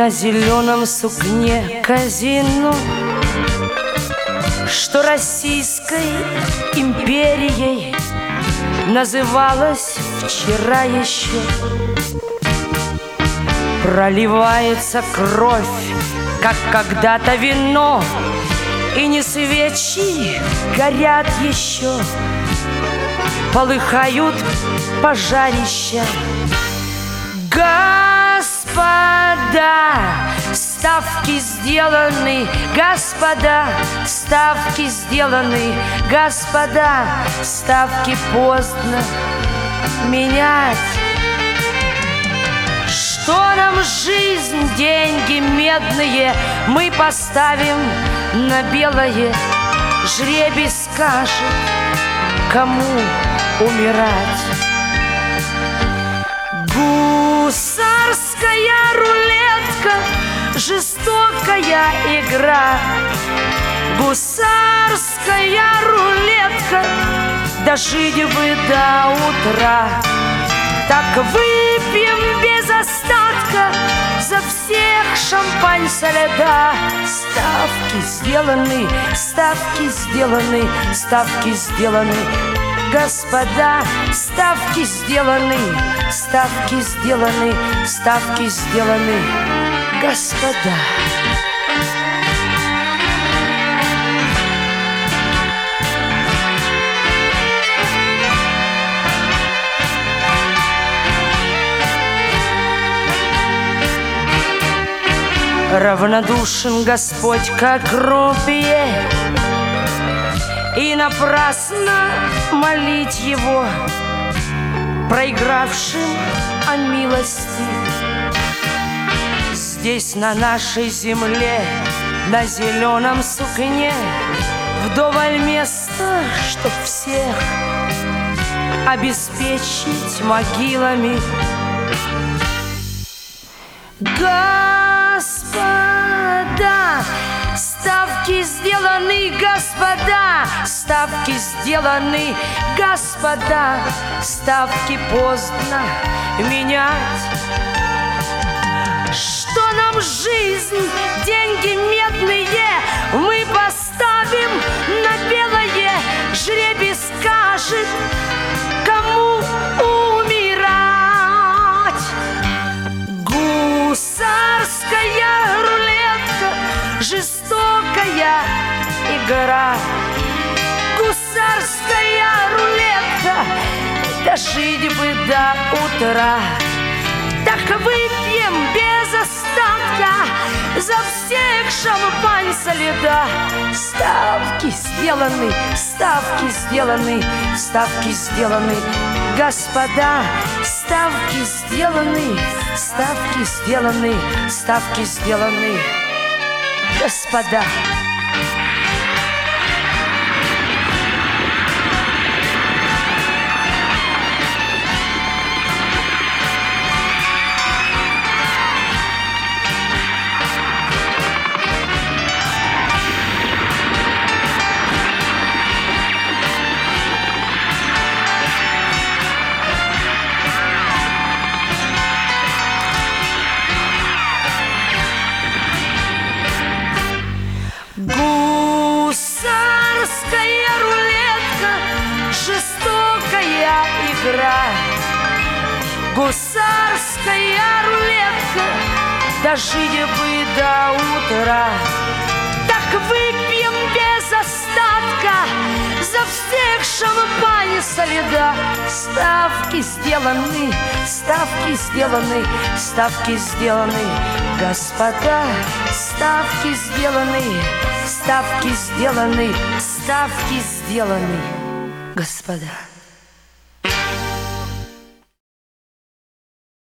на зеленом сукне казино, что Российской империей называлась вчера еще. Проливается кровь, как когда-то вино, и не свечи горят еще, полыхают пожарища. Господа, ставки сделаны, господа, ставки сделаны, господа, ставки поздно менять. Что нам жизнь, деньги медные, мы поставим на белое. Жребий скажет, кому умирать. Гусарская рулетка, жестокая игра. Гусарская рулетка, дожить бы до утра. Так выпьем без остатка за всех шампань со льда. Ставки сделаны, ставки сделаны, ставки сделаны. Господа, ставки сделаны, ставки сделаны, ставки сделаны. Господа. Равнодушен Господь, как рупие, и напрасно молить Его, проигравшим о милости. Здесь, на нашей земле, на зеленом сукне, вдоволь места, чтоб всех обеспечить могилами. Господа, ставки сделаны, господа, ставки сделаны, господа, ставки поздно менять. Что нам жизнь, деньги медные, мы поставим на белое. Жребий скажет, кому умирать. Гусарская рулетка, жестокая игра. Гусарская рулетка, дожить бы до утра. Так выпьем без остатка за всех шампань со льда. Ставки сделаны, ставки сделаны, ставки сделаны. Господа, ставки сделаны, ставки сделаны, ставки сделаны. Господа. Гусарская рулетка, жестокая игра. Гусарская рулетка, дожить бы до утра. Так выпьем без остатка за всех шампань со льда. Ставки сделаны, ставки сделаны, ставки сделаны. Господа, ставки сделаны, ставки сделаны, ставки сделаны. Господа.